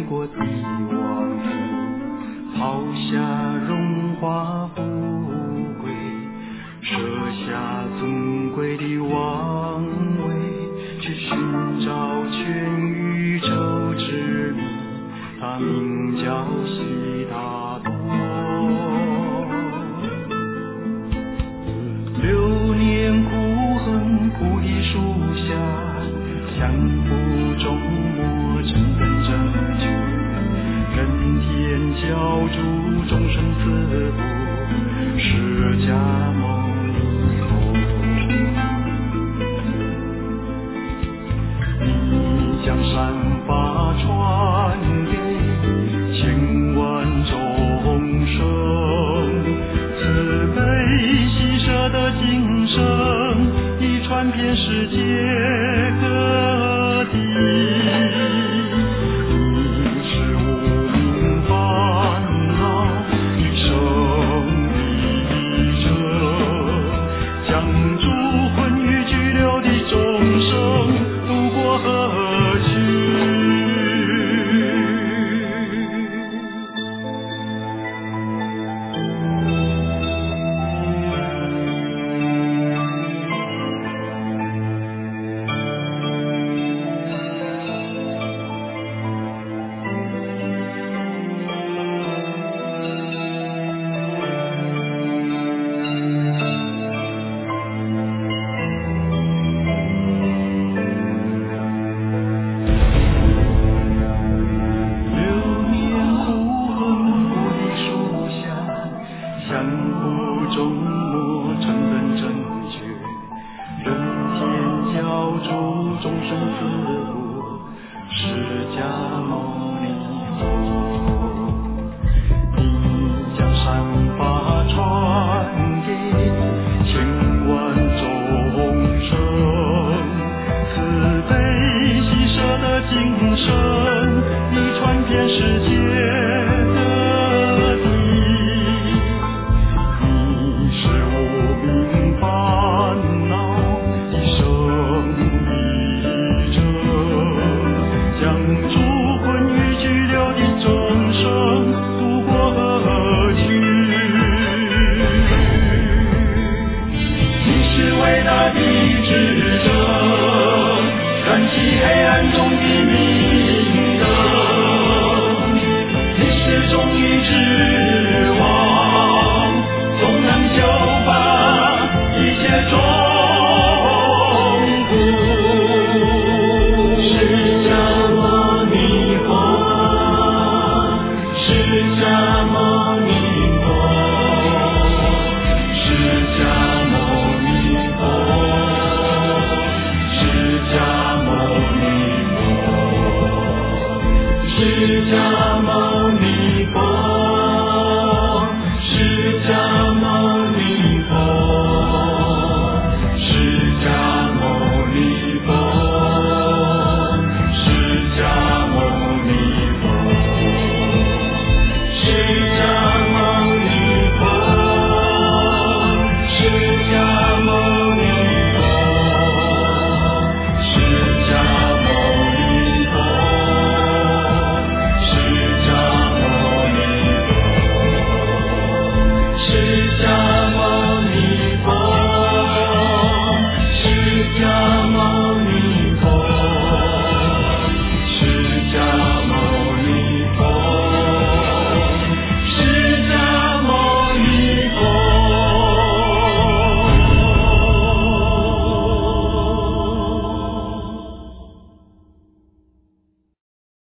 国的王府，抛下荣华富贵，舍下尊贵的王位，去寻找全宇宙之谜，他名叫悉达多。6年苦恨，菩提树下，相辅终磨，成根正觉，人天教主，众生自不，释迦牟尼佛。你将善法传给千万众生，慈悲喜舍的精神已传遍世界各地。你是无明烦恼一生的者，将诸魂欲拘留的众生渡过河去。相辅终磨，成根正觉，人天教主，众生自不，释迦牟尼佛。你将善法传给千万众生，慈悲喜舍的精神已传遍世界各地。黑暗中的明灯，你是忠义之王，总能救拔一切众苦。释迦牟尼佛，释迦牟尼佛，释迦牟尼佛，释迦牟尼佛，释迦牟尼佛。